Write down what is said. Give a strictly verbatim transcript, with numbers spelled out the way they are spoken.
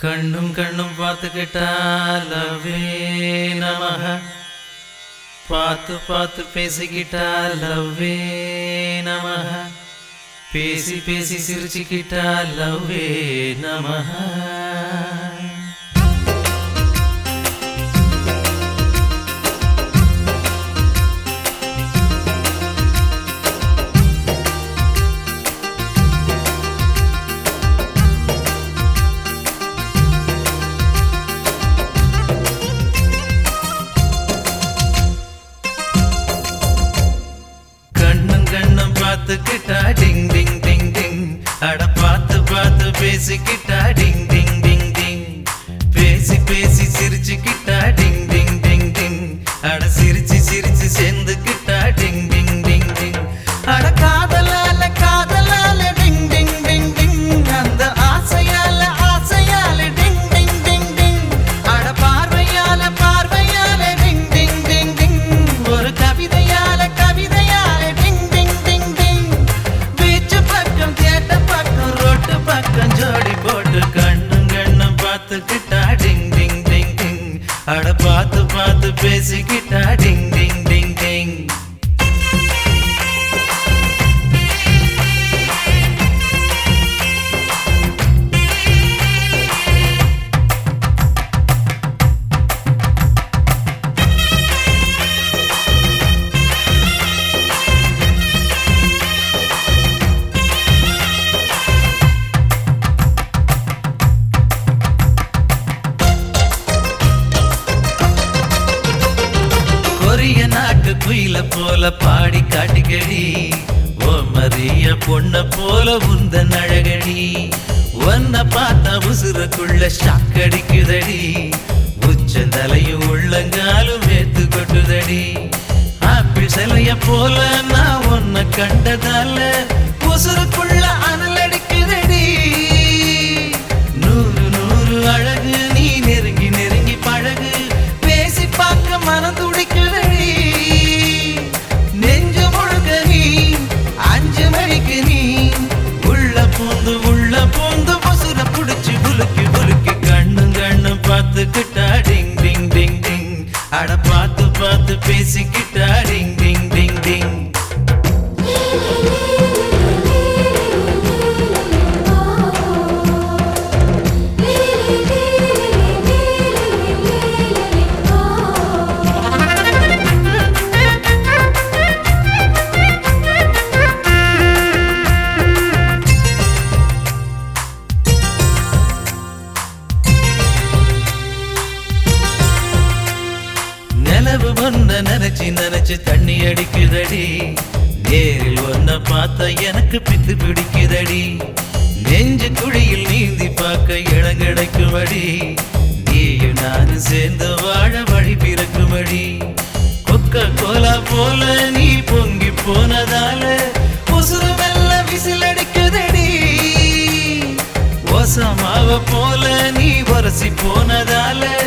கண்ணும் கண்ணும் பார்த்துக்கிட்டா லவ்வே நமஹ, பார்த்து பார்த்து பேசிக்கிட்டா லவ்வே நமஹ, பேசி பேசி சிரிச்சுக்கிட்டா லவ்வே நமஹ. பார்த்துக்கிட்டா டிங் டிங் டிங் டிங், அட பார்த்து பார்த்து பேசிக்கிட்டா டிங் டிங் டிங் டிங், பேசி பேசி சிரிச்சுக்கிட்டா டிங் டிங் டிங் டிங், அட சிரிச்சு சிரிச்சு சேர்ந்துக்கிட்டா டிங் டிங் டிங் டிங், அட காதலால காதலால டிங் டிங் டிங் டிங், அந்த ஆசையால ஆசையால டிங் டிங் டிங் டிங், அட பார்வையால பார்வையால டிங் டிங் டிங் டிங், ஒரு கவிதையால கவிதையால டிங் டிங் டிங் டிங், பீச்சு பக்கம் கேட்ட பக்கம் ரோட்டு பக்கம் ஜோடி போட்டு கண்ணும் கண்ணும் பார்த்துக்கிட்டா டிங் டிங் டிங் டிங், அட பார்த்து பார்த்து பேசிக்கிட்டா டிங் டிங் டிங் டிங். நாட்டு குயில போல பாடி காட்டிக்கடி, ஓ மரிய பொண்ண போல உந்தன் அழகடி, ஒன்ன பார்த்தா உசுரக்குள்ள ஷாக்கடிக்குதடி, உச்சந்தலையும் உள்ளங்காலும் வேத்து கொட்டுதடி, ஆப்பிள் சிலைய போல நான் உன்னை கண்டதால உசுருக்குள்ள அனல் அடிக்குதடி, நூறு நூறு அழகு நீ நெருங்கி நெருங்கி பழகு, பேசி பார்க்க மனம் துடிக்குதடி, நெஞ்சு முழுக்க நீ அஞ்சு மணிக்கு நீ உள்ள பூந்து உள்ள பூந்து பசுர புடிச்சு புலுக்கி புலுக்கி கண்ணும் கண்ணும் பார்த்துக்கிட்டா டிங் டிங் டிங் டிங், அட பார்த்து பார்த்து பேசிக்கிட்டா டிங் டிங் டிங் டிங். நிலவு ஒன்ன நினைச்சு நினைச்சு தண்ணி அடிக்குதடி, நேரில் ஒன்ன பார்த்தா எனக்கு பித்து பிடிக்குதடி, நெஞ்சு குழியில் நீந்தி பார்க்க இடம் கிடைக்குமடி, நீயும் நானும் சேர்ந்து வாழ வழி பிறக்குமடி, கொக்க கோலா போல நீ பொங்கி போனதால உசுறு வெல்ல விசில் அடிக்குதடி, ஓசமாவ போல நீ வரசி போனதால